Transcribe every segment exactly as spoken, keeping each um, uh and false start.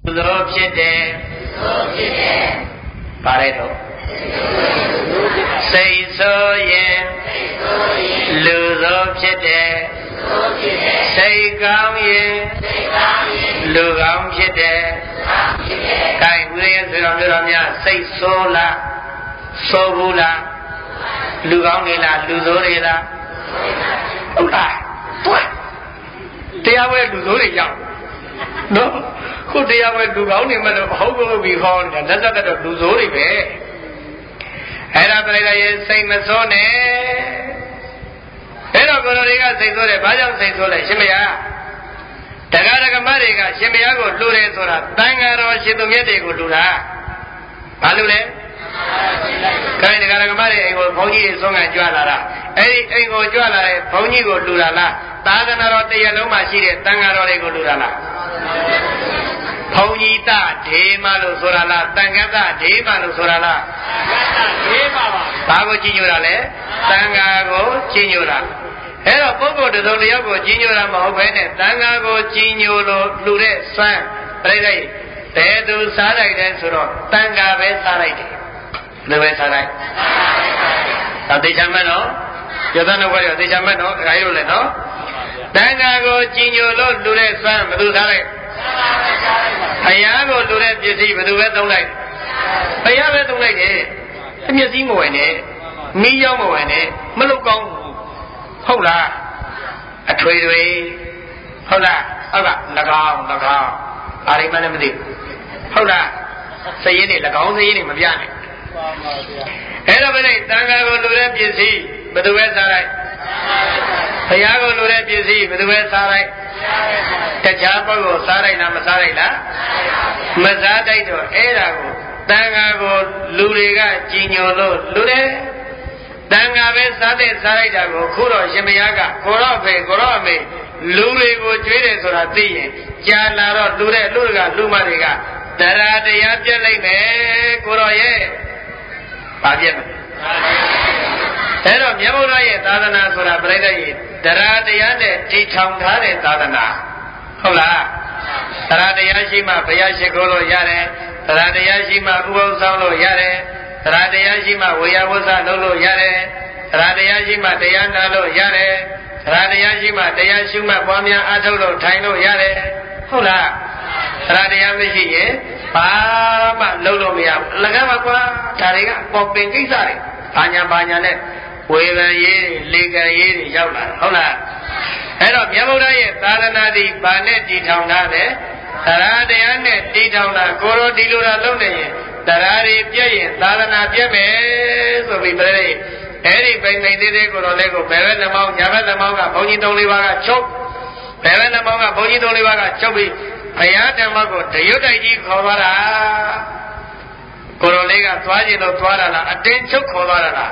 သောဖြစ်တယ်ပါလိုက်တော့စိတ်ဆိုရင်လူသောဖြစ်တယ်စိတ်ကောင်းရင်လူကောင်းဖြစ်တယ်။ကိုင်ဝိရိယဆိုတော်မျိုးတော်များစိတ်ဆိုးလားဆိုးဘူးလားလူကောင်းနေလားလူဆိုးတွေလားဟုတ်လားတရားဝဲလူဆိုးတွေရောက်နော်ခုတရားဝဲလူကောင်းနေမှတော့ဟုတ်ဘူးပြီးခေါ်နေတာလက်သက်တော့လူဆိုးတွေပဲအဲ့ဒါပြိတ္တရဲ့စိတ်မဆိုးနဲ့အဲ့တော့ကိုယ်တော်တွေကစိတ်ဆိုးတယ်ဘာကြောင့်စိတ်ဆိုးလဲရှင်မယားတရားဓမ္မတွေကရှင်မယားကိုလှူတယ်ဆိုတာတန်ဃာတော်ရှင်သူမြတ်တွေကိုလှူတာဘာလို့လဲခိုင်းတရားဓမ္မတွေအိမ်ကိုဘုန်းကြီးတွေဆုံးကကြွလာတာအဲ့ဒီအိမ်ကိုကြွလာတဲ့ဘုန်းကြီးကိုလှူတာလားသာသနာတော်တရားလုံးမှာရှိတဲ့တန်ဃာတော်တွေကိုလှူတာလားဘုန်းကြီးတဒေမလို့ဆိုတာလားတန်ခတ်တဒေမလို့ဆိုတာလားဒေမပါဘာကိုကြည်ညိုတာလဲတန်ဃာကိုကြည်ညိုတာအဲ့တော့ပုဂ္ဂိုလ်တစ်စုံတစ်ယောက်ကိုကြည်ညိုတာမဟုတ်ဘဲနဲ့တန်ဃာကိုကြည်ညိုလို့လှူတဲ့စွမ်းပြိတ္တိဘယ်သူစားလိုက်တယ်ဆိုတော့တန်ဃာပဲစားလိုက်တယ်ဘယ်ပဲစားလိုက်သာတေချာမနော်ယသနာဝရတေချာမနော်ခိုင်းလို့လေနော်တန်ဃာကိုကြည်ညိုလို့လှူတဲ့စွမ်းဘယ်သူစားလိုက်ဘုရားကိုလှူတဲ့ပစ္စည်းဘယ်သူပဲသုံးလိုက်ဘုရားပဲသုံးလိုက်တယ်အမျက်စီးမဝင်နဲ့မီးရောက်မဝင်နဲ့မလုကောင်းဟုတ်လားအထွေတွေဟုတ်လားဟုတ်က၎င်း၎င်းအာရိမလည်းမသိဟုတ်လားစည်ရည်တွေ၎င်းစည်ရည်တွေမပြနဲ့အဲ့တော့ဘယ်နဲ့တန်ခါကိုလှူတဲ့ပစ္စည်းဘယ်သူပဲစားလိုက်ဘုရားကိုလှူတဲ့ပစ္စည်းဘယ်သူပဲစားလိုက်တခြားပုဂ္ဂိုလ်စားလိုက်လားမစားလိုက်လားမစားတိုက်တော့အဲ့ဒါကိုတန်ခါကိုလူတွေကကြည်ညိုလို့လှူတယ်တန်ခါပဲစားတဲ့စားလိုက်တာကိုခုတော့ရှင်မယားကကိုရော့ဖေကိုရော့အမေလူတွေကိုကြွေးတယ်ဆိုတာသိရင်ကြာလာတော့လှူတဲ့လူတွေကလူမတွေကတရားတရားပြတ်လိုက်မယ်ကိုရော့ရဲ့ဘာပြတ်မလဲအဲ့တော့မြတ်ဗုဒ္ဓရဲ့သာသနာဆိုတာပြိတ္တရဲ့တရားတရားနဲ့တည်ထောင်ထားတဲ့သာသနာဟုတ်လားတရားတရားရှိမှဘုရားရှိခိုးလို့ရတယ်တရားတရားရှိမှဥပုသ်ဆောင်လို့ရတယ်တရားတရားရှိမှဝေယဝဆလုပ်လို့ရတယ်တရားတရားရှိမှတရားနာလို့ရတယ်တရားတရားရှိမှတရားရှုမှတ်ပွားများအားထုတ်လို့ထိုင်လို့ရတယ်ဟုတ်လားတရားတရားမရှိရင်ဘာမှလုပ်လို့မရဘူးအလကားပါကွာဒါတွေကပေါ်ပင်ကိစ္စတွေဘာညာဘာညာနဲ့ဝေဘံရေးလေကံရေးတွေရောက်လာဟုတ်လားအဲ့တော့မြတ်ဗုဒ္ဓရဲ့သာသနာတိဘာနဲ့တည်ထောင်ထားတယ်တရားတရားနဲ့တည်ထောင်တာကိုရောဒီလိုတာလုပ်နေရင်တရားတွေပြည့်ရင်သာသနာပြည့်မယ်ဆိုပြီးပြည့်အဲ့ဒီပိန်ပိန်သေးသေးကိုတော့လည်းကိုဘယ်ဘက်နှမောင်းညာဘက်နှမောင်းကဘုန်းကြီးသုံးလေးပါးကချုပ်ဘယ်ဘက်နှမောင်းကဘုန်းကြီးသုံးလေးပါးကချုပ်ပြီးဘုရားဓမ္မကိုတရွတ်တိုက်ကြီးခေါ်သွားတာကိုရောလေးကသွားခြင်းတော့သွားတာလားအတင်းချုပ်ခေါ်သွားတာလား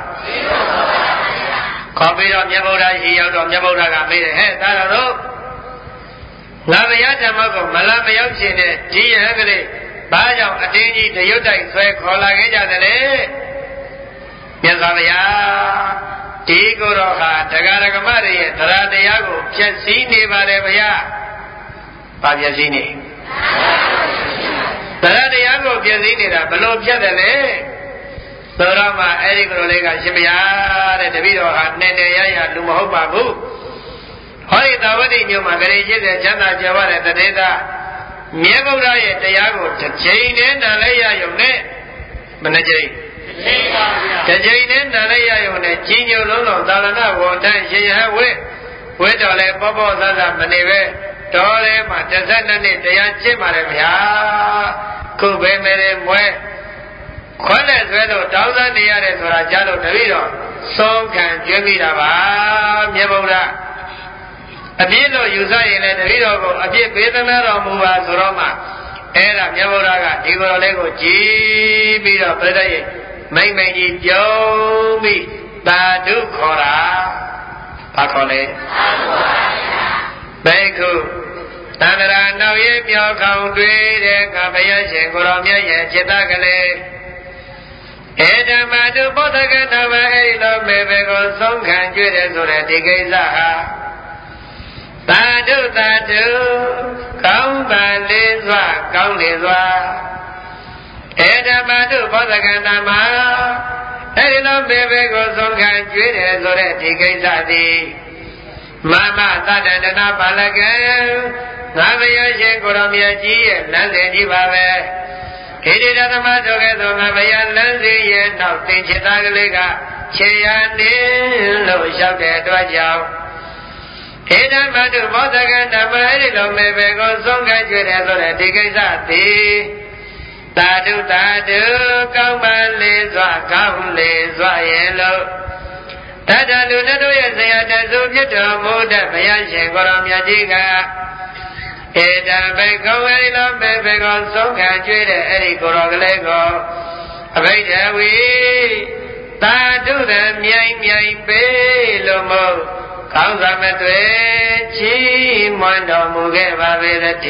ခေါ်ပြီးတော့မြတ်ဗုဒ္ဓရှိရောက်တော့မြတ်ဗုဒ္ဓကမေးတယ်ဟဲ့ဒါတော့ငါဘုရားဓမ္မကိုမလာမရောက်ခြင်းနဲ့ဒီရဟန်းကလေးဘာကြောင့်အတင်းကြီးတရွတ်တိုက်ဆွဲခေါ်လာခဲ့ကြတယ်လေမြတ်စွာဘုရားဒီကိုယ်တော်ဟာတရားဓမ္မတွေရဲ့တရားတရားကိုဖြည့်ဆည်းနေပါတယ်ဗျာဘာဖြည့်ဆည်းနေတရားတရားကိုဖြည့်ဆည်းနေတာဘလို့ဖြတ်တယ်လဲသောရမအဲ့ဒီကိုယ်လေးကရှင်ဘုရားတဲ့တပည့်တော်ဟာနဲ့နဲ့ရရလူမဟုတ်ပါဘူးဟောဒီသာဝတိမြို့မှာဂရေရှိတဲ့ချမ်းသာကြွားတဲ့တတိသာမြတ်ဗုဒ္ဓရဲ့တရားကိုတစ်ချိန်တည်းနားလဲရရုံနဲ့မနှကြိမ်တစ်ချိန်နဲ့နာလိုက်ရရုံနဲ့ကြီးညိုလုံးလုံးသာသနာ့ဝန်ထမ်းရှင်ရဟဝိဝိတော်လည်းပေါ့ပေါ့ဆဆမနေပဲတော်ထဲမှာတစ်ဆက်နှစ်တရားကျင့်ပါတယ်ဗျာခုပဲမဲမွဲခွန်းနဲ့ဆွဲလို့တောင်းစားနေရတယ်ဆိုတာကြားလို့တပည့်တော်ဆုံးခံကျွေးမိတာပါမြတ်ဗုဒ္ဓအပြစ်လို့ယူဆရင်လည်းတပည့်တော်ကိုအပြစ်ပေးသနာတော်မူပါဆိုတော့မှအဲ့ဒါမြတ်ဗုဒ္ဓကဒီကိုယ်တော်လေးကိုကြည်ပြီးတော့ပြိတ္တရဲ့မိမ့်မိန်ကြီးပြုံးပြီးသာဓုခေါ်တာဘာခေါ်လဲဘေခုတန္တရာနောက်ရဲ့ပြောခေါင်တွေ့တဲ့ကဘုရားရှင်ကိုရောမြတ်ရဲ့จิตကလေးဧဓမ္မတုပုသကတဝေအဲ့လိုမေဘေကိုဆုံးခံကြွတဲ့ဆိုတဲ့ဒီကိစ္စဟာသာဓုသာဓုကောင်းပါလေစွာကောင်းလေစွာဧဓမ္မတုဘောဓကန္တမှာအဲဒီလိုဘေဘေကိုဆုံးခံကျွေးတယ်ဆိုတဲ့ဒီကိစ္စသည်မမသတ္တန္တနာပါဠကံငါဘုရားရှင်ကိုရောမြတ်ကြီးရဲ့လမ်းစဉ်ကြီးပါပဲဣတိဓမ္မတို့ကဲ့သို့ငါဘုရားလမ်းစဉ်ရဲ့နောက်သင်္ချတာကလေးကခြေရနေလို့လျှောက်တဲ့အတွက်ကြောင့်ဧဓမ္မတုဘောဓကန္တမှာအဲဒီလိုဘေဘေကိုဆုံးခံကျွေးတယ်ဆိုတဲ့ဒီကိစ္စသည်သာဓုသာဓုကောင်းပါလေစွာကောင်းလေစွာရဲ့လို့တတလူတို့ရဲ့ဆရာတဆူဖြစ်တော်မူတဲ့ဘုရားရှင်ကိုရောမြတ်ကြီးကဧတံဘေကောဝေလောဘေဘေကောဆုံးခံကျွေးတဲ့အဲ့ဒီကိုရောကလေးကိုအဘိဓဝီသာဓုတဲ့မြိုင်မြိုင်ပေးလို့မို့ကောင်းစွာမတွေ့ချီးမွမ်းတော်မူခဲ့ပါပေတည်း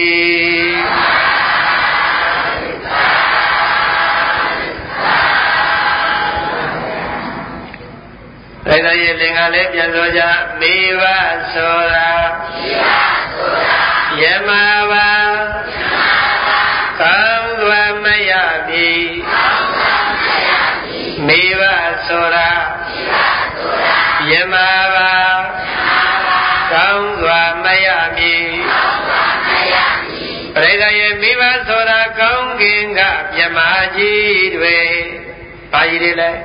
ဒါကြရဲ့လင်္ကာလေးပြန်ဆိုကြမိဘဆိုတာယမဘာကောင်းစွာမရပြီမိဘဆိုတာယမဘာကောင်းစွာမရပြီပရိသတ်ရဲ့မိဘဆိုတာကောင်းကင်ကမြမကြီးတွေဘာကြီးတွေလဲ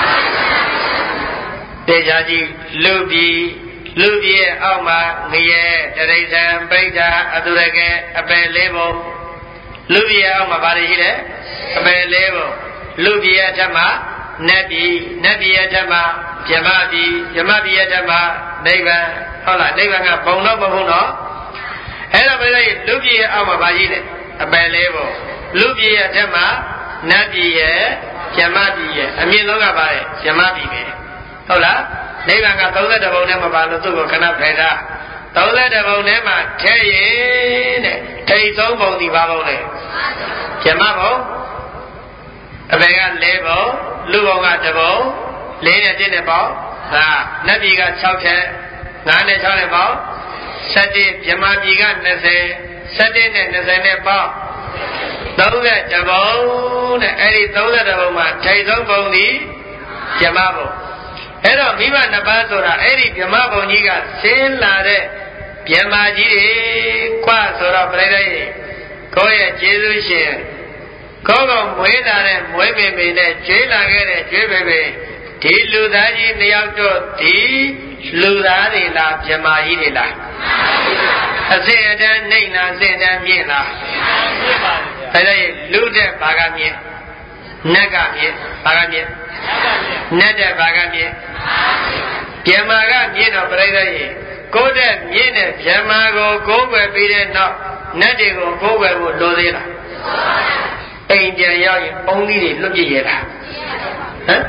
တေချာကြီးလူပြည်လူပြည်ရဲ့အောက်မှာငရဲတရိစ္ဆာန်ပိဋ္ဌာအတုရကအပယ်လေးပုံလူပြည်ရဲ့အောက်မှာဘာတွေရှိလဲအပယ်လေးပုံလူပြည်ရဲ့အထက်မှာနတ်ပြည်နတ်ပြည်ရဲ့အထက်မှာဗြဟ္မပြည်ဗြဟ္မပြည်ရဲ့အထက်မှာနိဗ္ဗာန်ဟုတ်လားနိဗ္ဗာန်ကဘုံတော့မဟုတ်တော့အဲ့တော့ဘယ်လိုလူပြည်ရဲ့အောက်မှာဘာရှိလဲအပယ်လေးပုံလူပြည်ရဲ့အထက်မှာနတ်ပြည်ရဲ့ဗြဟ္မပြည်ရဲ့အမြင့်ဆုံးကပါလေဗြဟ္မပြည်ပဲဟုတ်လားနိဗ္ဗာန်ကသုံးဆယ်တဘုံထဲမှာပါလို့သူ့ကိုခဏဖယ်ထားသုံးဆယ်တဘုံထဲမှာထဲရင်တဲ့ထိတ်ဆုံးဘုံဒီပါဘုံလေဗြဟ္မဘုံအပေကလေးဘုံလူဘုံကတဘုံလေးနဲ့တစ်နဲ့ပေါ့ဒါနတ်ပြည်က၆ချက်ငါးနဲ့၆နဲ့ပေါ့၁၁ဗြဟ္မပြည်က၂၀ ၁၁နဲ့၂၀နဲ့ပေါ့သုံးဆယ်တဘုံတဲ့အဲ့ဒီသုံးဆယ်တဘုံမှာထိတ်ဆုံးဘုံဒီဗြဟ္မဘုံအဲ့တော့မိဘနှစ်ပါးဆိုတာအဲ့ဒီဗြဟ္မဘုံကြီးကဆင်းလာတဲ့ဗြဟ္မာကြီးတွေကဆိုတော့ပြိတ္တိကိုယ့်ရဲ့ကျေးဇူးရှင်ကိုယ့်ကိုမွေးလာတဲ့မွေးပေပေနဲ့ကျွေးလာခဲ့တဲ့ကျွေးပေပေဒီလူသားကြီးနှစ်ယောက်တို့ဒီလူသားတွေလားဗြဟ္မာကြီးတွေလားအစစ်အတန်းနှိမ့်လားအစစ်အတန်းမြင့်လားမြင့်ပါဘူးဒါကြရင်လူတဲ့ဘာကမြင့်နတ်ကမြင့်ဘာကမြင့်နတ်တဲ့ဘာကမြင့်ဗြဟ္မာကမြင့်တော့ပြိတ္တိရေကိုယ်တဲ့မြင့်တဲ့ဗြဟ္မာကိုကိုးကွယ်ပြီးတဲ့နောက်နတ်တွေကိုကိုးကွယ်ဖို့လိုသေးလားအိမ်ပြန်ရောက်ရင်အုံးသီးတွေလွတ်ပြည့်ရတာဟမ်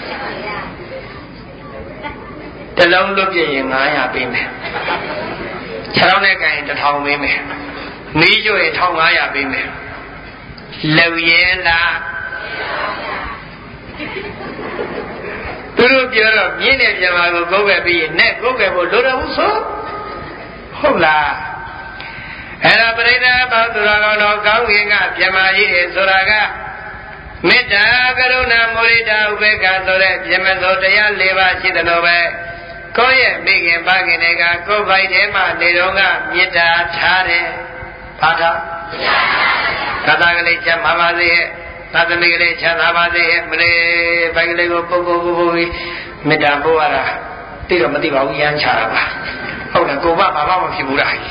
တလုံးလွတ်ပြည့်ရင်ငါးရာပေးမယ်ခြေထောက်နဲ့ကန်ရင်တစ်ထောင်ပေးမယ်မီးကျွေးတစ်ငါးရာပေးမယ်လုံရဲလားသူတို့ပြောတော့မြင့်တဲ့ဗြဟ္မာကိုကိုးကွယ်ပြီးရင်နဲ့ကိုးကွယ်ဖို့လိုတယ်ဟုတ်ဆိုဟုတ်လားအဲ့ဒါပရိသတ်ပေါင်းသူတော်ကောင်းတော်ကောင်းကင်ကဗြဟ္မာကြီးတွေဆိုတာကမေတ္တာကရုဏာမုဒိတာဥပေက္ခဆိုတဲ့ဗြဟ္မစိုးတရား၄ပါးရှိတယ်လို့ပဲကိုယ့်ရဲ့မိခင်ပါခင်တွေကကိုယ်ပိုက်ထဲမှာနေတော့ကမေတ္တာထားတယ်ဘာသာသာသကလေးချမ်းပါပါစေသာသမီကလေးချမ်းသာပါစေမလေးပိုက်ကလေးကိုပုတ်ပုတ်ပုတ်ပုတ်မေတ္တာပို့ရတာသိတော့မသိပါဘူးရမ်းချတာပါဟုတ်တယ်ကိုမဘာမှမဖြစ်ဘူးလား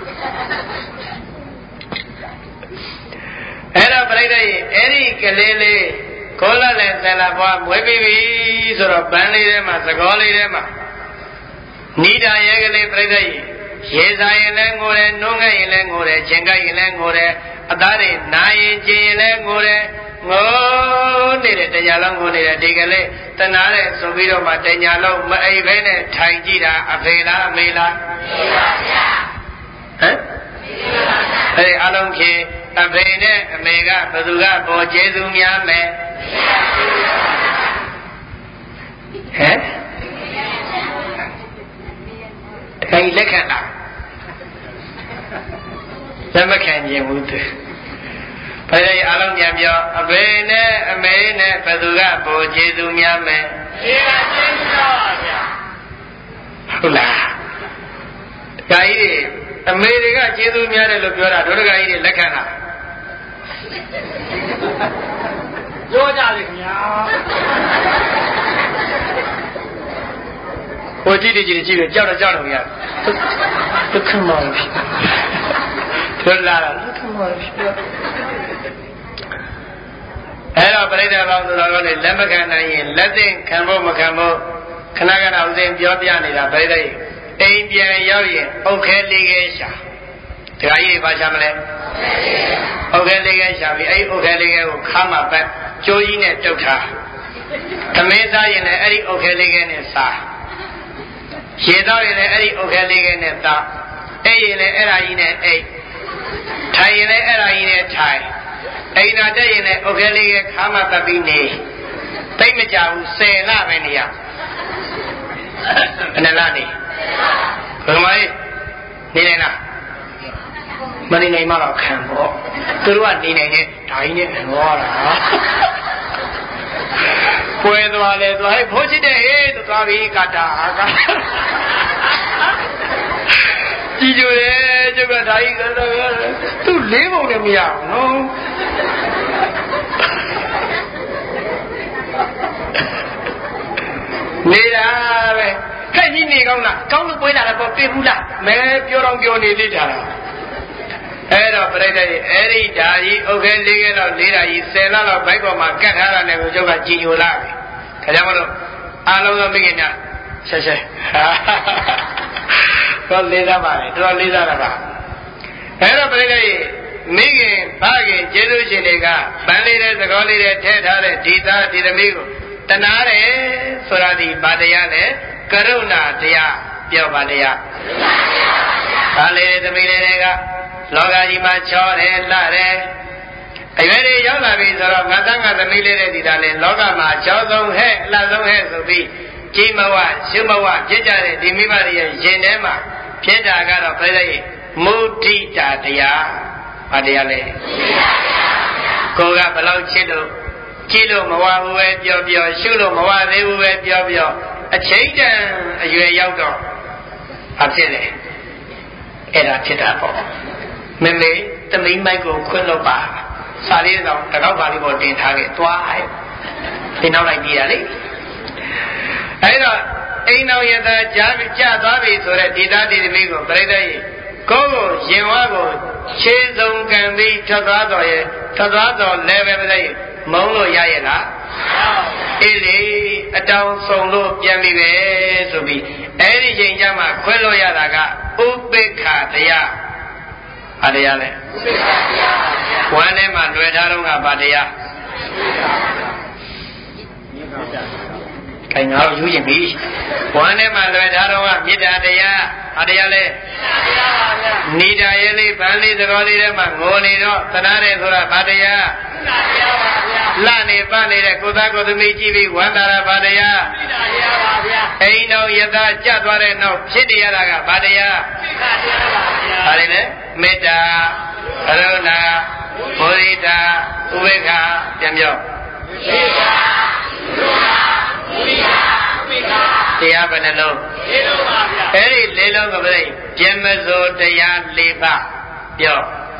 အဲ့တော့ပြိတ္တိအဲ့ဒီကလေးလေးကိုလလည်းဆယ်လဘွားမွေးပြီးပြီဆိုတော့ပန်းလေးထဲမှာသကောလေးထဲမှာနိဒာရဲကလေးပြိတ္တိရေစားရင်လည်းငိုတယ်နှုံးခဲ့ရင်လည်းငိုတယ်ချင်းကိုက်ရင်လည်းငိုတယ်အသားတွေနာရင်ကျင်ရင်လည်းငိုတယ်ငိုနေတဲ့တရားလုံးငိုနေတဲ့ဒီကလေးတနာတဲ့ဆိုပြီးတော့မှတရားလုံးမအိပ်ဘဲနဲ့ထိုင်ကြည့်တာအဖေလားအမေလားမေပါဗျာဟမ်အဲ့ဒီအလုံးကြီးအဖေနဲ့အမေကဘယ်သူကပေါ်ကျေးဇူးများမယ်ဟမ်ခိုင်လက်ခံတာလက်မခံခြင်းဘူးသူဘယ်လိုအားလုံးပြန်ပြောအဖေနဲ့အမေနဲ့ဘယ်သူကပိုကျေသူများမယ်ကျေကကျေးဇူးတော်ပါဗျာဟုတ်လားဒကာကြီးတွေအမေတွေကကျေးဇူးများတယ်လို့ပြောတာတို့ဒကာကြီးတွေလက်ခံတာပြောကြလေခင်ဗျာဟိုကြည့်ကြည့်ကြည့်ကြည့်ကြောက်တော့ကြောက်တော့ရဒုက္ခမောင်ဖြစ်ထွက်လာတာဒုက္ခမောင်ဖြစ်အဲ့တော့ပြိဿဘောင်သူတော်တို့လည်းလက်မခံနိုင်ရင်လက်သိခံဖို့မခံဖို့ခဏခဏဥစဉ်ပြောပြနေတာပြိဿအိမ်ပြန်ရောက်ရင်အုတ်ခဲလေးခဲရှာဒကာကြီးတွေဘာရှာမလဲအုတ်ခဲလေးခဲရှာပြီးအဲ့ဒီအုတ်ခဲလေးခဲကိုခါမှပတ်ကြိုးကြီးနဲ့တုတ်ထားသမင်းစားရင်လည်းအဲ့ဒီအုတ်ခဲလေးခဲနဲ့စားရေတော့ရင်လည်းအဲ့ဒီအုတ်ခဲလေးခဲနဲ့စားအဲ့ရင်လည်းအဲ့ဒါကြီးနဲ့အိတ်ထိုင်ရင်လည်းအဲ့ဒါကြီးနဲ့ထိုင်အိမ်သာတက်ရင်လည်းအုတ်ခဲလေးခဲခါမှပတ်ပြီးနေသိမကြဘူးဆယ်လပဲနေရဘယ်နှလနေဘယ်မှာနေနေလားမနေနိုင်မှတော့ခံပေါ့သူတို့ကနေနိုင်တဲ့ဓာကြီးနဲ့ပြောတာပွဲသွားလေသွားဟဲ့ဖိုးချစ်တဲ့ဟေးသွားပြီကတာကကြည့်ကြတယ်ကျုပ်ကဓာကြီးကတော့သူ့လေးပုံလည်းမရဘူးနော်နေတာပဲခက်ကြီးနေကောင်းလားကောင်းလို့ပွဲလာတယ်ပေါ့ပြေဘူးလားမဲပြောတော့ပြောနေသေးတာလားအဲ့တော့ပြိဿကြီးအဲ့ဒီဓာကြီးဥက္ကဲလေးခဲတော့လေးဓာကြီးဆယ်လလောက်ဘိုက်ပေါ်မှာကတ်ထားတာနဲ့ကိုကျုပ်ကကြည်ညိုလာပြီဒါကြောင့်မလို့အားလုံးသောမိခင်များဆက်ဆက်တော့လေးစားပါလေတော်လေးစားတာပါအဲ့တော့ပြိဿကြီးမိခင်ဖခင်ကျေးဇူးရှင်တွေကပန်းလေးတဲ့သကောလေးတဲ့ထဲထားတဲ့ဒီသားဒီသမီးကိုတနာတယ်ဆိုတာဒီဗာတရားနဲ့ကရုဏာတရားပြောပါတရားဒါလေးသမီးလေးတွေကလောကကြီးမှာချောတယ်လှတယ်အရွယ်တွေရောက်လာပြီဆိုတော့ငါသားငါသမီးလေးတွေဒီသားလေးလောကမှာချောဆုံးဟဲ့လှဆုံးဟဲ့ဆိုပြီးကြီးမဝရှုမဝဖြစ်ကြတဲ့ဒီမိဘတွေရဲ့ရင်ထဲမှာဖြစ်တာကတော့ပြိဿရဲ့မုဒိတာတရားဗာတရားလေကိုကဘလောက်ချစ်လို့ကြည့်လို့မဝဘူးပဲပြောပြောရှုလို့မဝသေးဘူးပဲပြောပြောအချိန်တန်အရွယ်ရောက်တော့အဖြစ်လေအဲ့ဒါဖြစ်တာပေါ့မမေသမီးမိုက်ကိုခွင့်လို့ပါစာလေးတော့တကောက်ပါလေးပေါ်တင်ထားခဲ့သွားဟဲ့ဒီနောက်လိုက်ပြီးရလေအဲ့တော့အိမ်တော်ရတာကြားကြသွားပြီဆိုတော့ဒီသားဒီသမီးကိုပြိဿရဲ့ကိုယ်ကိုရင်ဝါကိုခြေစုံကံပြီးထွက်သွားတော်ရဲ့ထွက်သွားတော်လည်းပဲပြိဿရဲ့မုံလို့ရရဲ့လားအေးလေအတောင်ဆုံးလို့ပြန်ပြီပဲဆိုပြီးအဲ့ဒီချိန်ကျမှခွဲလို့ရတာကဥပိ္ပခာတရားဘာတရားလဲဥပိ္ပခာတရားဝမ်းထဲမှာလွယ်ထားတော့ကဘာတရားခိုင်ငါတို့ယူရင်ပြီဝမ်းထဲမှာလွယ်ထားတော့ကမေတ္တာတရားဘာတရားလဲမေတ္တာပါဗျာနေတာရဲ့လေးဗန်းလေးသတော်လေးထဲမှာငိုနေတော့သနာတယ်ဆိုတာဘာတရားမေတ္တာတရားပါဗျာလှနေပနေတဲ့ကိုသားကိုသမီးကြည့်ပြီးဝမ်းသာတာဘာတရားမေတ္တာတရားပါဗျာအိမ်တော်ယထာကြသွားတဲ့နောက်ဖြစ်တရားကဘာတရားမေတ္တာတရားပါဗျာဘာလဲမေတ္တာကရုဏာမုဒိတာဥပေက္ခပြန်ပြောမေတ္တာကရုဏာမုဒိတာဥပေက္ခတရားဘယ်နှလုံးလေးလုံးပါဗျာအဲ့ဒီလေးလုံးကိုပြည့်ပြမစိုးတရားလေးပါပြော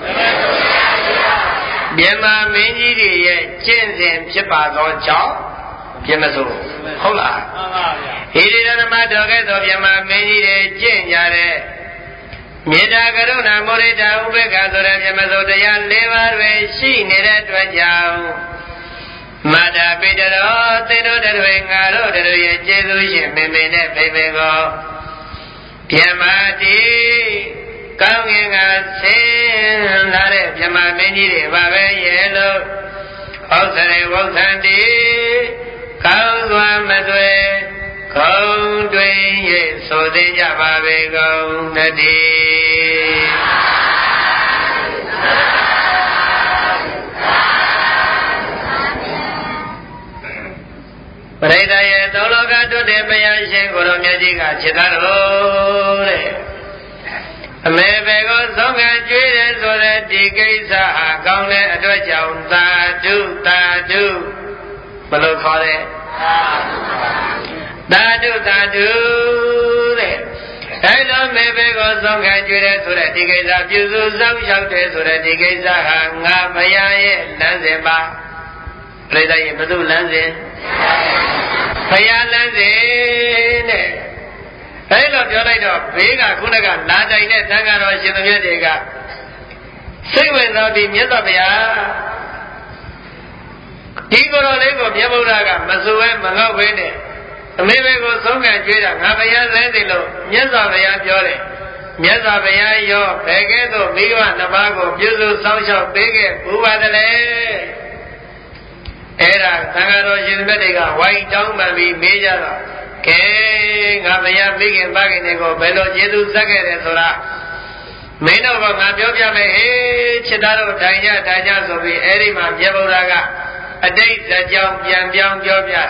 ပြမမင်းကြီးတွေရဲ့ကျင့်စဉ်ဖြစ်ပါသောကြောင့်ပြမစိုးဟုတ်လားမှန်ပါဗျာဟိရိဓမ္မတော်ကဲ့သို့ပြမမင်းကြီးတွေကျင့်ကြတဲ့မေတ္တာကရုဏာမုဒိတာဥပေက္ခဆိုတဲ့ပြမစိုးတရားလေးပါးတွင်ရှိနေတဲ့အတွက်ကြောင့်မတ္တပိတရောသေတို့တွေငါတို့တွေရဲ့ကျေးဇူးရှင်မေမေနဲ့ဖေဖေကိုပြမတိကောင်းငင်ကဆင်းလာတဲ့ပြမမင်းကြီးတွေပါပဲရဲ့လို့ဩဇရေဝုသံတိကောင်းစွာမသွေခုံတွင်ရဲ့ဆိုသေးကြပါပေကုန်တည်းပရိသတ်ရဲ့သုံးလောကတွတ်တဲ့ဘုရားရှင်ကိုယ်တော်မြတ်ကြီးကခြေသားတော်တဲ့အမေဘေကိုဆုံးခံကြွေးတယ်ဆိုတဲ့ဒီကိစ္စဟာကောင်းတဲ့အတွက်ကြောင့်သာဓုသာဓုဘယ်လိုခေါ်လဲသာဓုသာဓုတဲ့အဲလိုမေဘေကိုဆုံးခံကြွေးတယ်ဆိုတဲ့ဒီကိစ္စပြုစုစောင့်ရှောက်တယ်ဆိုတဲ့ဒီကိစ္စဟာငါဘုရားရဲ့လမ်းစဉ်ပါပြိဿရဲ့ဘုသူလမ်းစဉ်ဘုရားလမ်းစဉ်တဲ့အဲလိုပြောလိုက်တော့ဘေးကခုနကလာတိုင်တဲ့သံဃာတော်ရှင်သူမြတ်တွေကစိတ်ဝင်စားပြီးမြတ်စွာဘုရားဒီကိုယ်တော်လေးကိုမြတ်ဗုဒ္ဓကမစိုးဝဲမငေါ့ဝဲနဲ့အမေဘေကိုဆုံးခံကြွေးတာငါဘုရားလဲသိလို့မြတ်စွာဘုရားပြောတယ်မြတ်စွာဘုရားရောဘယ်ကဲ့သို့မိဘနှစ်ပါးကိုပြုစုစောင့်ရှောက်ပေးခဲ့ဘူးပါသလဲအဲ့ဒါသံဃာတော်ရှင်သူမြတ်တွေကဝိုင်းတောင်းပန်ပြီးမေးကြတော့ကဲငါဘုရားမိခင်ပါခင်တွေကိုဘယ်လိုကျေးဇူးဆက်ခဲ့တယ်ဆိုတာမင်းတို့ကငါပြောပြမယ်ဟေးချစ်သားတို့တိုင်ကြတိုင်ကြဆိုပြီးအဲ့ဒီမှာမြတ်ဗုဒ္ဓကအတိတ်ဇာကြောင့်ပြန်ပြောင်းပြောပြ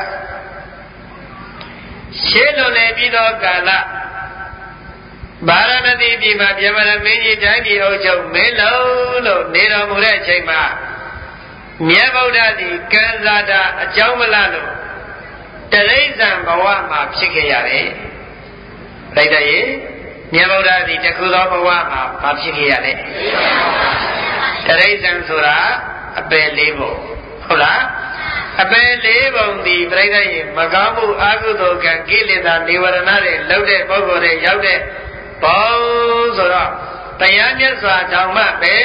ရှေးလွန်လေပြီးသောကာလဗာရဏသီပြည်မှာပြမရမင်းကြီးတိုင်းပြည်အုပ်ချုပ်မင်းလုံးလို့နေတော်မူတဲ့အချိန်မှာမြတ်ဗုဒ္ဓသည်ကံစားတာအကြောင်းမလားလို့တရိစ္ဆာန်ဘဝမှာဖြစ်ခဲ့ရတယ်။ဒါတည်းမြတ်ဗုဒ္ဓသည်တခုသောဘဝမှာမဖြစ်ခဲ့ရတဲ့တရိစ္ဆာန်ဆိုတာအပယ်လေးပုံဟုတ်လားအပယ်လေးပုံဒီပြိဿရေမကောင်းမှုအကုသိုလ်ကံကိလေသာនិဝရဏတွေလောက်တဲ့ပုဂ္ဂိုလ်တွေရောက်တဲ့ဘောဆိုတော့တရားမြတ်စွာတောင်မှပဲ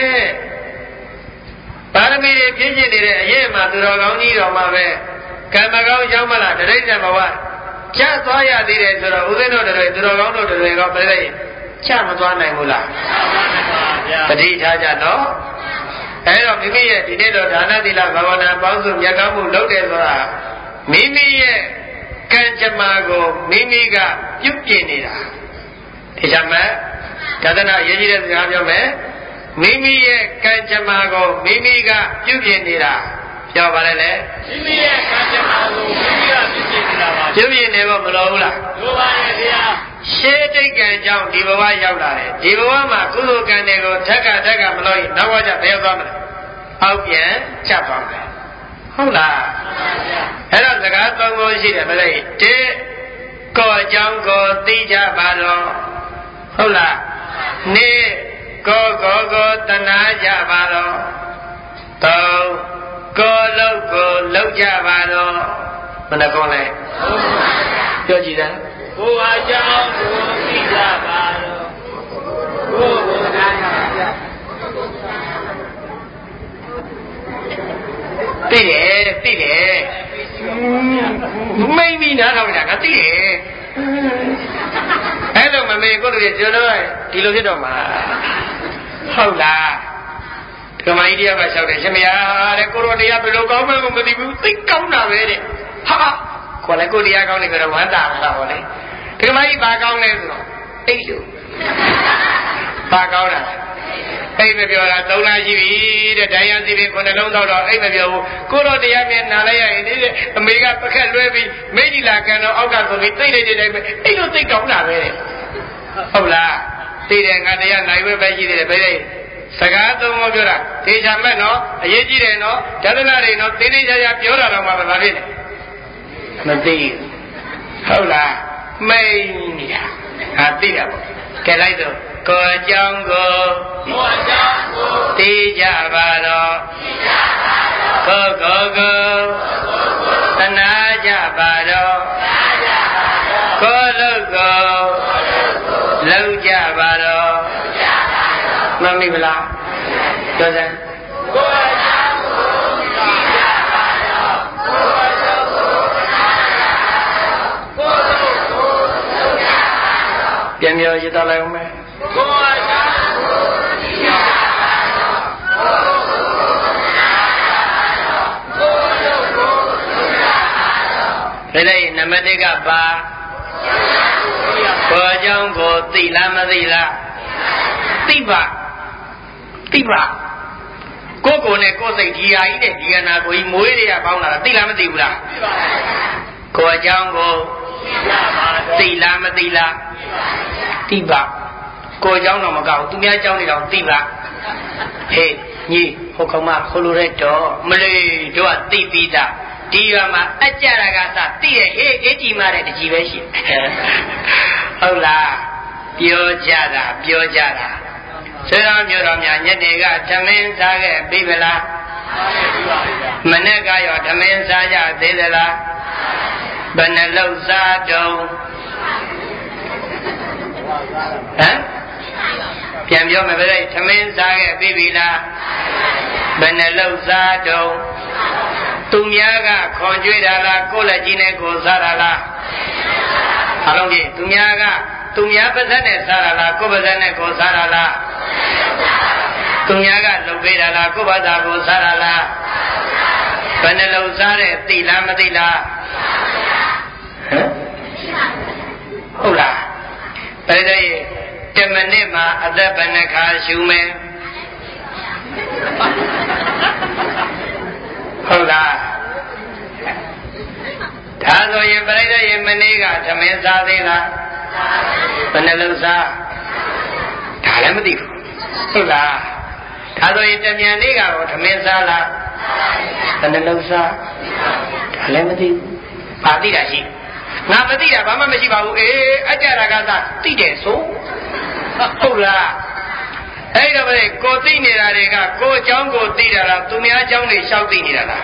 ပါရမီတွေပြည့်စုံနေတဲ့အရေးမှာသူတော်ကောင်းကြီးတော်မှာပဲကံမကောင်းရောက်မလားတရိစ္ဆာန်ဘဝကျသွားရသေးတယ်ဆိုတော့ဦးဇင်းတို့တွေသူတော်ကောင်းတို့တွေကပြိဿရေကျမသွားနိုင်ဘူးလားပဋိထားကြတော့အဲတော့မိမိရဲ့ဒီနေ့တော့ဒါနသီလဘာဝနာပေါင်းစုမြတ်ကောင်းမှုလုပ်တယ်ဆိုတာမိမိရဲ့ကံကြမ္မာကိုမိမိကပြုပြင်နေတာဒီကြမှာဒါသနာရေးကြီးတဲ့စကားပြောမယ်မိမိရဲ့ကံကြမ္မာကိုမိမိကပြုပြင်နေတာပြောပါလေလေမိမိရဲ့ကံကြမ္မာကိုမိမိကပြုပြင်နေတာပါပြုပြင်နေဖို့မလိုဘူးလားလိုပါရဲ့ဗျာရှေးတိတ်ကံကြောင့်ဒီဘဝရောက်လာတယ်ဒီဘဝမှာကုသိုလ်ကံတွေကိုထက်ကထက်ကမလို့ရင်နောက်ဘဝကျဘယ်ရောက်သွားမလဲအောက်ပြန်ကျသွားမယ်ဟုတ်လားအဲ့တော့စကားသုံးခုရှိတယ်မလဲတေကိုအကြောင်းကိုသိကြပါတော့ဟုတ်လားနေကိုကိုကိုတနာကြပါတော့သုံးကိုလုံးကိုလုံးကြပါတော့ဘယ်နှကောလဲပြောကြည့်တယ်ကိုအကြောင်းကိုသိကြပါတော့ကိုကိုတနာကြသိတယ်သိတယ်မိမ့်ပြီးနားထောင်နေတာကသိတယ်အဲ့လိုမမေကိုတို့ကျွန်တော်ဒီလိုဖြစ်တော့မှာဟုတ်လားဒီမကြီးတယောက်ကလျှောက်တယ်ရှင်မယားတဲ့ကိုတို့တရားဘယ်လိုကောင်းမှန်းမသိဘူးသိကောင်းတာပဲတဲ့ဟာကိုလည်းကိုတရားကောင်းနေကြတော့ဝမ်းသာတာပေါ့လေဒီမကြီးဘာကောင်းလဲဆိုတော့အိတ်လို့ဘာကောင်းတာအိမ်မပြောတာသုံးလရှိပြီတဲ့ဒိုင်ရစီပင်ခုနှလုံးတော့တော့အိမ်မပြောဘူးကိုတော့တရားမြင်နာလိုက်ရရင်ဒီအမေကပခက်လွဲပြီးမိတ်ဒီလာကန်တော့အောက်ကဆိုပြီးသိတဲ့တဲ့တိုင်းပဲအိမ်လို့သိကောင်းတာပဲတဲ့ဟုတ်လားသိတယ်ငါတရားနိုင်ဝဲပဲရှိသေးတယ်ဘယ်လဲစကားသုံးလို့ပြောတာသေချာမဲ့နော်အရေးကြီးတယ်နော်ဒသနာတွေနော်သေးသေးချာချာပြောတာတော့မှဘာဖြစ်လဲမသိဟုတ်လားမိန်နေတာဟာသိတာပေါ့ကဲလိုက်တော့ကိုအကြောင်းကိုကိုအကြောင်းကိုသိကြပါတော့သိကြပါတော့ကိုကိုကိုသနာကြပါတော့သနာကြပါတော့ကိုလုံးကိုလုံးကြပါတော့လုံးကြပါတော့မမိမလားပြောစမ်းကိုအကြောင်းကိုသိကြပါတော့ကိုလုံးကိုသနာကြပါတော့ကိုလုံးကိုလုံးကြပါတော့ပြန်ပြောရတော့လိုက်အောင်မယ်ကိုယ်အကြောင်းကိုသိကြပါတော့ကိုယ်ကိုနာပါတော့ကိုယ်တို့ကိုသိကြပါတော့ဒါလည်းနံပါတ်တစ်ကပါကိုယ်အကြောင်းကိုသိလားမသိလားသိပါသိပါကိုယ်ကိုယ်နဲ့ကိုယ်စိတ်ဒီဟာကြီးနဲ့ဒီကနာကိုကြီးမွေးတွေကပေါင်းလာတာသိလားမသိဘူးလားသိပါပါကိုယ်အကြောင်းကိုသိကြပါတော့သိလားမသိလားသိပါကိုเจ้าတော့မကောက်သူများเจ้าနေတော့သိပါဟေးညီဟိုကောင်မခိုးလို့ရတော့မလေးတို့ကသိပြီးသားဒီရွာမှာအကြရကစသိရဲ့ဟေးအေးကြီးမားတဲ့တကြီးပဲရှိဟုတ်လားပြောကြတာပြောကြတာဆွေတော်မျိုးတော်များညနေကသမင်းစားခဲ့ပြီဗလားမနေ့ကရောသမင်းစားကြသေးသလားဘယ်နှလုံးစားတော့ဟမ်ပြန်ပြောမယ်ဗျာသမင်းစားခဲ့ပြီပြီလားဘယ်နှလုံးစားတော့သူများကခွန်ကြွေးတာလားကိုယ်လက်ကြီးနဲ့ကိုယ်စားတာလားအလုံးကြီးသူများကသူများပါးစပ်နဲ့စားတာလားကိုယ်ပါးစပ်နဲ့ကိုယ်စားတာလားသူများကလုပ်ပေးတာလားကိုယ်ဘာသာကိုစားတာလားဘယ်နှလုံးစားတဲ့သိလားမသိလားဟမ်ဟုတ်လားဘယ်လိုတမနစ်မှာအသက်ဘယ်နှခါရှူမယ်ဟုတ်လားဒါဆိုရင်ပြိဿရေမနေ့ကသမင်းစားသေးလားဘယ်နှလုံးစားဒါလည်းမသိဘူးဟုတ်လားဒါဆိုရင်တမြန်လေးကတော့သမင်းစားလားဘယ်နှလုံးစားဒါလည်းမသိဘူးဘာသိတာရှိငါမသိတာဘာမှမရှိပါဘူးအေးအကြရကသာသိတယ်ဆိုဟုတ်လားအဲ့တော့လေကိုသိနေတာတွေကကိုအကြောင်းကိုသိတာလားသူများအကြောင်းတွေရှောက်သိနေတာလား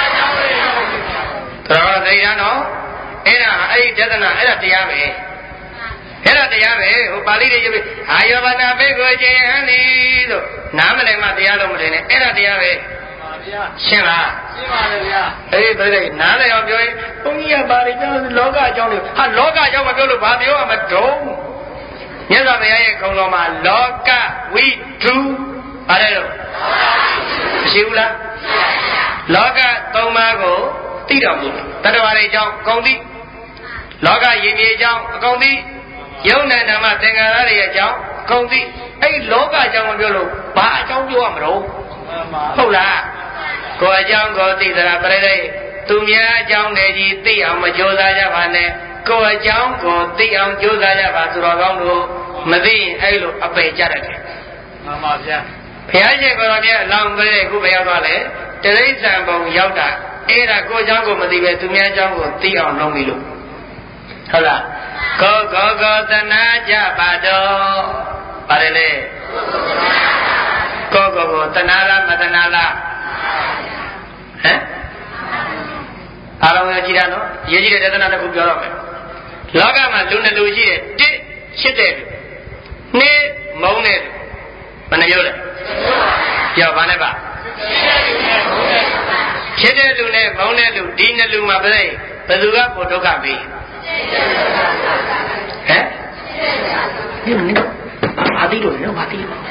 သူများအကြောင်းတွေတော်တော်သိရနော်အဲ့ဒါအဲ့ဒီဒသနာအဲ့ဒါတရားပဲအဲ့ဒါတရားပဲဟိုပါဠိတွေရေးပြီးအာယောဘနာဘေကိုကျေဟန်ဒီလို့နားမလည်မှတရားလို့မထင်နဲ့အဲ့ဒါတရားပဲရှင်းလားရှင်းပါတယ်ဗျာအေးပြိဿနားလည်အောင်ပြောရင်ဘုန်းကြီးကပါဠိကျောင်းလောကအကြောင်းတွေဟာလောကအကြောင်းမပြောလို့ဘာပြောရမတုံးမြတ်စွာဘုရားရဲ့ခုံတော်မှာလောကဝိတုပါတယ်လို့မရှိဘူးလားလောကသုံးပါးကိုသိတော်မူတတ္တဝါတွေအကြောင်းအကုန်သိလောကရည်မြေအကြောင်းအကုန်သိယုံနာဓမ္မသင်္ခါရတွေအကြောင်းအကုန်သိအဲ့လောကအကြောင်းမပြောလို့ဘာအကြောင်းပြောရမလို့ဟုတ်လားကိုယ်အကြောင်းကိုသိသလားပြိဿသူများအကြောင်းတွေကြီးသိအောင်မကြိုးစားကြပါနဲ့ကိုယ်အကြောင်းကိုသိအောင်ကြိုးစားကြပါသူတော်ကောင်းတို့မသိရင်အဲ့လိုအပယ်ကြရတယ်မှန်ပါဗျာဘုရားရှင်ကိုယ်တော်မြတ်အလောင်းပြိဿခုဘယ်ရောက်သွားလဲတိရစ္ဆာန်ဘုံရောက်တာအဲ့ဒါကိုယ်အကြောင်းကိုမသိပဲသူများအကြောင်းကိုသိအောင်လုပ်ပြီလို့ဟုတ်လားကိုကိုကိုသနာကြပါတော့ပါတယ်လေကိုကိုကိုသနာလားမသနာလားဟမ်အားလုံးကြည့်ရနော်ရေးကြည့်တဲ့ဒသနာတစ်ခုပြောတော့မယ်လောကမှာလူနှစ်လူရှိတယ်တစ်ချစ်တဲ့လူနှစ်မုန်းတဲ့လူဘယ်နှပြောလဲပြောပါနဲ့ပါချစ်တဲ့လူနဲ့မုန်းတဲ့လူဒီနှစ်လူမှာဘယ်ဘယ်သူကပိုဒုက္ခပေးဟမ်ဒီမင်းဘာတိလို့လဲဘာတိလို့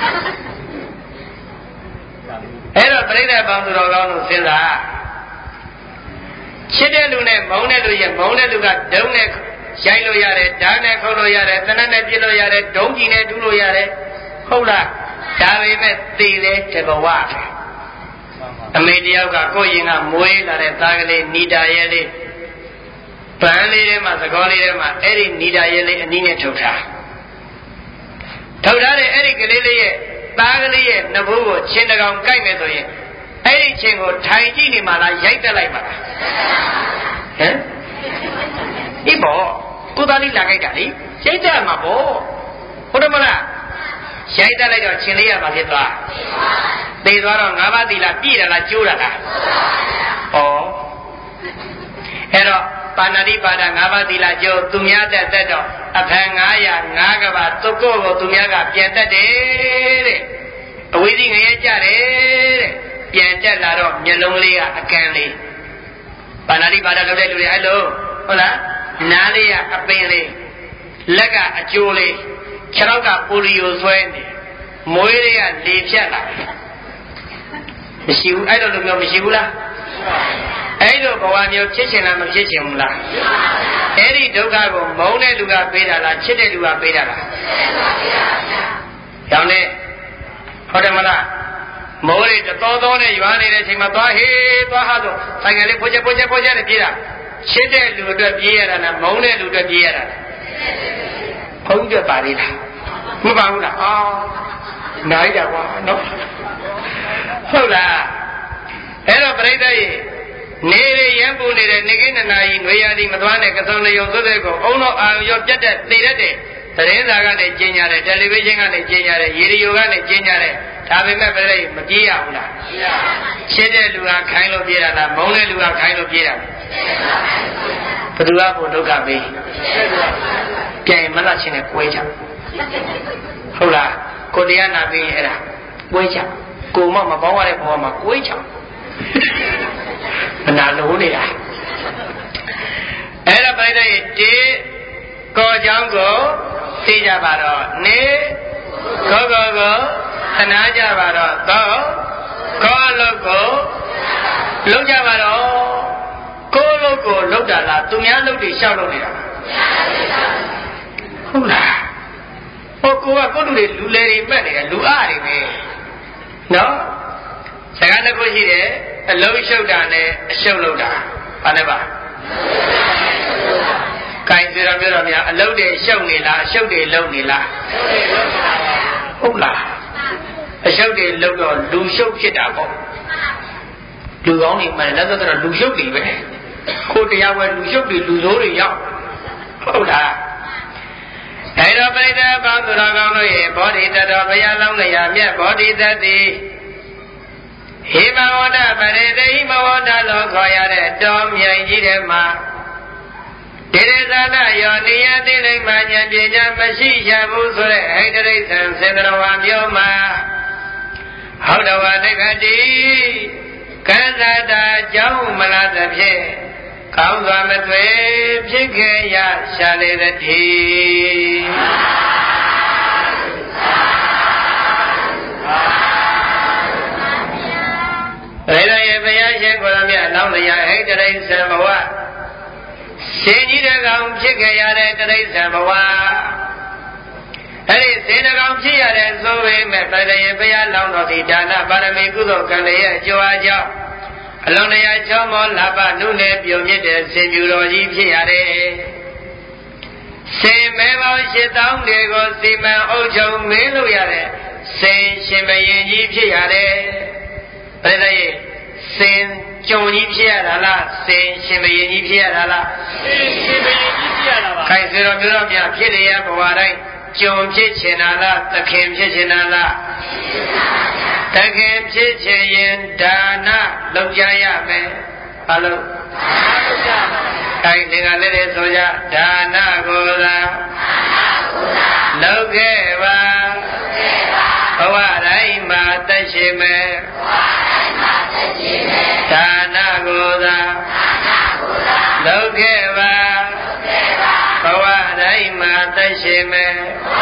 အဲ့တော့ပြိဿပေါင်းသူတော်ကောင်းတို့စဉ်းစားချစ်တဲ့လူနဲ့မုန်းတဲ့လူရဲ့မုန်းတဲ့လူကဒုံနဲ့ရိုက်လို့ရတယ်ဓာတ်နဲ့ခုတ်လို့ရတယ်သနက်နဲ့ပြစ်လို့ရတယ်ဒုံကြီးနဲ့တူးလို့ရတယ်ဟုတ်လားဒါပေမဲ့သိတယ်တဘဝအမေတယောက်ကကိုယ့်ရင်ကမွေးလာတဲ့သားကလေးနီတာရဲ့လေးပန်းလေးထဲမှာသကောလေးထဲမှာအဲ့ဒီနီတာရဲ့လေးအနည်းနဲ့ထုတ်ထားထုတ်ထားတဲ့အဲ့ဒီကလေးလေးရဲ့သားကလေးရဲ့နှဘိုးကိုချင်းတကောင်ကိုက်မယ်ဆိုရင်အဲ့ဒီချင်းကိုထိုင်ကြည့်နေမှလားရိုက်တက်လိုက်ပါလားဟမ်ဒီဘောကိုသားလေးလာကြိုက်တာလေရိုက်တက်မှာပေါ့ဟုတ်တယ်မလားရိုက်တက်လိုက်တော့ချင်းလေးရပါဖြစ်သွားသေသွားတော့ငါးပါးသီလပြည့်တယ်လားကျိုးတာလားဩအဲ့တော့ပါဏာတိပါဒငါးပါးသီလကျိုးသူများတက်တက်တော့အဖန်ငါးရာငါးကဘာသုကိုကိုသူများကပြန်တက်တယ်တဲ့အဝိဇ္ဇငရဲကြတယ်တဲ့ပြန်တက်လာတော့မျက်လုံးလေးကအကန့်လေးပါဏာတိပါဒလုပ်တဲ့လူတွေအဲ့လိုဟုတ်လားနားလေးကအပင်လေးလက်ကအကျိုးလေးခြေထောက်ကပိုလီယိုဆွဲနေမွေးလေးကလေဖြတ်လာမရှိဘူးအဲ့လိုလိုမျိုးမရှိဘူးလားအဲ့လိုဘဝမျိုးဖြစ်ချင်လားမဖြစ်ချင်ဘူးလားအဲ့ဒီဒုက္ခကိုမုန်းတဲ့လူကပေးတာလားချစ်တဲ့လူကပေးတာလားရောင်းနေဟုတ်တယ်မလားမိုးလေးတော်တော်နဲ့ရွာနေတဲ့အချိန်မှာသွားဟေးသွားဟာဆိုဆိုင်ကလေးပိုးချက်ပိုးချက်ပိုးချက်နဲ့ပြေးတာချစ်တဲ့လူအတွက်ပြေးရတာလားမုန်းတဲ့လူအတွက်ပြေးရတာလားဘုန်းကြီးပါလေလားမပါဘူးလားအာနိုင်ကြကွာနော်ဟုတ်လားအဲ့တော့ပြိဿရဲ့နေရရံပူနေတဲ့နေကိနနာကြီးຫນွေရသည်မသွားနဲ့ကစုံလျုံသွဲ့သွဲ့ကိုအုံတော့အာရုံရောပြတ်တဲ့သိတတ်တဲ့သတင်းစာကနေကျင်းကြတယ်တယ်လီဗီရှင်းကနေကျင်းကြတယ်ရေဒီယိုကနေကျင်းကြတယ်ဒါပေမဲ့ပြိဿမပြေးရဘူးလားပြေးရပါဘူးရှင်းတဲ့လူကခိုင်းလို့ပြေးတာလားမုန်းတဲ့လူကခိုင်းလို့ပြေးတာဘယ်သူကဘုဒုက္ခပေးပြန်မလားချင်းနဲ့ကွဲကြဟုတ်လားကိုတရားနာပြီးအဲ့ဒါကွဲကြကိုမမပေါင်းရတဲ့ဘဝမှာကွဲကြမနာလို့နေတာအဲ့ဒါပြိဿရဲ့တေကောเจ้าကိုသိကြပါတော့နေကောကောကိုခနာကြပါတော့တော့ကောအလုပ်ကိုလုပ်ကြပါတော့ကိုအလုပ်ကိုလုပ်တာလားသူများလုပ်တွေရှောက်လုပ်နေတာဟုတ်လားဟိုကိုကကိုလူတွေလူလေတွေမှတ်နေတယ်လူအားတွေပဲနော်စကားတစ်ခုရှိတယ်အလုံးရှုပ်တာနဲ့အရှုပ်လုပ်တာဘာလဲပါကိုင်ဆိုတော့ပြောတော့များအလုံးတွေရှုပ်နေလားအရှုပ်တွေလုပ်နေလားဟုတ်လားအရှုပ်တွေလုပ်တော့လူရှုပ်ဖြစ်တာပေါ့လူကောင်းတွေမှလည်းလက်သက်တော့လူရှုပ်တွေပဲကိုတရားဝဲလူရှုပ်တွေလူဆိုးတွေရောက်ဟုတ်လားအဲ့တော့ပြိဿပေါင်းသူတော်ကောင်းတို့ရဲ့ဘောဓိတတော်ဘုရားလောင်းလျာမြတ်ဘောဓိတတိဟိမဝဒပရိသေဟိမဝဒလို့ခေါ်ရတဲ့တော်မြိုင်ကြီးထဲမှာဒေရဇာနာယောနိယတိလိမ္မာဉာဏ်ပညာမရှိရဘူးဆိုတဲ့ဟိတရိစ္ဆန်စေတဝါမျိုးမှာဟောတဝတက္ကတိကံသတာကြောင့်မလားသဖြင့်ကောင်းစွာမသွေဖြစ်ခဲ့ရရှာလေတည်းရေရရဲ့ဘုရားရှင်ကိုယ်တော်မြတ်လောင်းလျာဟိတရိစ္ဆန်ဘဝရှင်ကြီးတကောင်ဖြစ်ခဲ့ရတဲ့တရိစ္ဆန်ဘဝအဲ့ဒီစေတကောင်ဖြစ်ရတဲ့ဆိုပေမဲ့ဗတရေဘုရားလောင်းတော်ဒီဒါနပါရမီကုသိုလ်ကံရဲ့အကျိုးအကြောင်းအလုံးတရာချောမောလှပနုနယ်ပြုံမြင့်တဲ့ဆင်ပြူတော်ကြီးဖြစ်ရတယ်။ရှင်မဲပေါင်းရှစ်သောင်းတွေကိုစီမံအုပ်ချုပ်မင်းလို့ရတဲ့ရှင်ရှင်ဘရင်ကြီးဖြစ်ရတယ်။ဘယ်လိုလဲရှင်ကြုံကြီးဖြစ်ရတာလားရှင်ရှင်ဘရင်ကြီးဖြစ်ရတာလားရှင်ရှင်ဘရင်ကြီးဖြစ်ရတာပါ။ခိုင်စေတော်မျိုးတော်များဖြစ်ရဘဝတိုင်းကြုံဖြစ်ချင်တာလားသခင်ဖြစ်ချင်တာလားတခင်ဖြစ်ချင်ရင်ဒါနလုပ်ကြရမယ်ဘာလို့ဒါနလုပ်ကြပါမယ်ခိုင်နေကလေးတွေဆိုကြဒါနကိုသာလုပ်ခဲ့ပါဘဝတိုင်းမှာသက်ရှိမယ်ဒါနကိုသာလုပ်ခဲ့ပါဘဝတိုင်းမှာသက်ရှိမယ်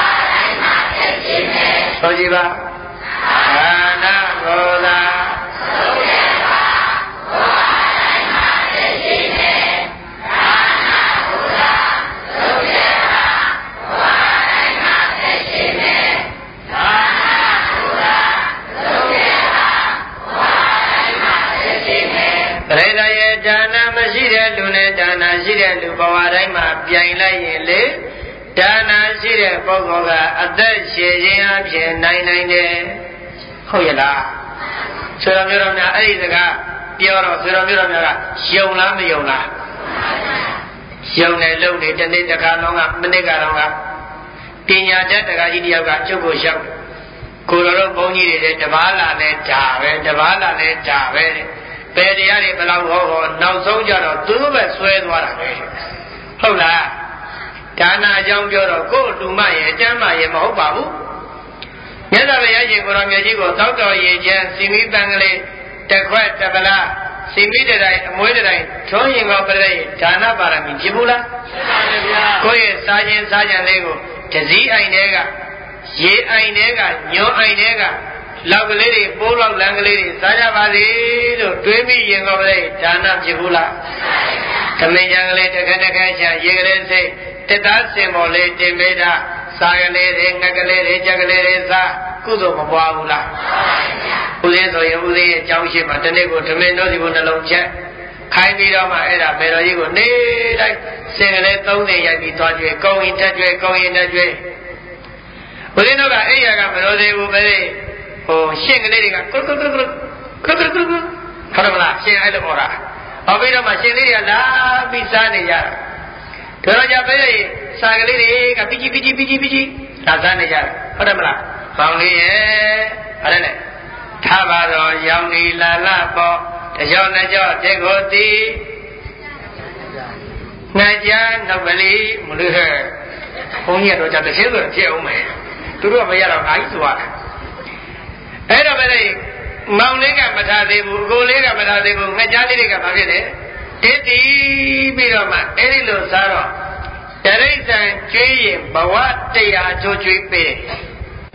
ဆိုကြပါဒါနကိုသာလုပ်ခဲ့ပါဘဝတိုင်းမှာသက်ရှိမယ်ဒါနကိုသာလုပ်ခဲ့ပါဘဝတိုင်းမှာသက်ရှိမယ်ဒါနကိုသာလုပ်ခဲ့ပါဘဝတိုင်းမှာသက်ရှိမယ်ပရိသတ်ရဲ့ဒါနမရှိတဲ့လူနဲ့ဒါနရှိတဲ့လူဘဝတိုင်းမှာပြိုင်လိုက်ရင်လေဒါနရှိတဲ့ပုဂ္ဂိုလ်ကအသက်ရှင်ခြင်းအဖြစ်နိုင်နိုင်တယ်ဟုတ်ရဲ့လားဆိုတော်မျိုးတော်များအဲ့ဒီစကားပြောတော့ဆိုတော်မျိုးတော်များကယုံလားမယုံလားယုံတယ်လို့နေတနေ့တခါလုံးကမနစ်ကတော့ကပညာတတ်တခါကြီးတယောက်ကကျုပ်ကိုလျှောက်ကိုတော်တို့ဘုန်းကြီးတွေတပါးလာလဲဒါပဲတပါးလာလဲဒါပဲဘယ်တရားတွေဘယ်လောက်ဟောဟောနောက်ဆုံးကြတော့သူတို့ပဲဆွဲသွားတာပဲဟုတ်လားဒါနအကြောင်းပြောတော့ကိုယ်လူမရဲ့အတမ်းမရဲ့မဟုတ်ပါဘူးမြတ်စွာဘုရားရှင်ကိုရောင်မြတ်ကြီးကိုသောက်တော်ရည်ချမ်းစီမီတန်ကလေးတစ်ခွက်တစ်ပလားစီမီတတိုင်းအမွေးတတိုင်းထုံးရင်ကောပြတဲ့ဒါနပါရမီဖြစ်ဘူးလားဖြစ်ပါရဲ့ဗျာကိုယ့်ရဲ့စားခြင်းစားကြံလေးကိုတစည်းအိုင်တွေကရေအိုင်တွေကညွန်အိုင်တွေကလောက်ကလေးတွေပိုးလောက်လန်းကလေးတွေစားကြပါစေလို့တွေးပြီးရင်ကောပြတဲ့ဒါနဖြစ်ဘူးလားဖြစ်ပါရဲ့ဗျာသမင်ကြံကလေးတစ်ခက်တစ်ခက်ချရေကလေးစိတ်တစ်သားစင်ပေါ်လေးတင်ပေးတာစားကလေးတွေငှက်ကလေးတွေကြက်ကလေးတွေစားကုသိုလ်မပွားဘူးလားမှန်ပါဗျာဦးလေးဆိုရင်ဦးလေးရဲ့အကြောင်းရှိမှတနေ့ကိုဓမင်းတို့စီကိုနှလုံးချက်ခိုင်းပြီးတော့မှအဲ့ဒါမေတော်ကြီးကိုနေတိုင်းစင်ကလေးသုံးနေရိုက်ပြီးသွားကြွေကောင်းရင်တက်ကြွေကောင်းရင်တက်ကြွေဘုရင်တို့ကအိယာကမလို့သေးဘူးပဲဟိုရှင့်ကလေးတွေကကုတ်ကုတ်ကုတ်ကုတ်ကုတ်ကုတ်ကုတ်ဟုတ်တယ်မလားရှင်အဲ့လိုဟောတာဟောပြီးတော့မှရှင်လေးတွေကလာပြီးစားနေကြတာတော်ကြပဲစာကလေးတွေကပီချီပီချီပီချီပီချီလာစားနေကြတာဟုတ်တယ်မလားပေါင်းလေးရဲ့အဲ့ဒါနဲ့ထားပါတော့ရောင်နေလာလာပေါ့တကြောနှစ်ကြောတဲ့ကိုတီနိုင်ကြနောက်ပလီမလို့ဟဲ့ဘုန်းကြီးတော့ကြတဲ့ရှင်းဆိုဖြစ်အောင်မယ်သူတို့ကမရတော့အားကြီးဆိုရတာအဲ့တော့ပဲလေမောင်လေးကမထားသေးဘူးအကိုလေးကမထားသေးဘူးငှက်ကြားလေးတွေကဘာဖြစ်လဲတစ်တီးပြီးတော့မှအဲ့ဒီလိုစားတော့တရိစ္ဆာန်ကျွေးရင်ဘဝတရားချိုးကျွေးပေးတယ်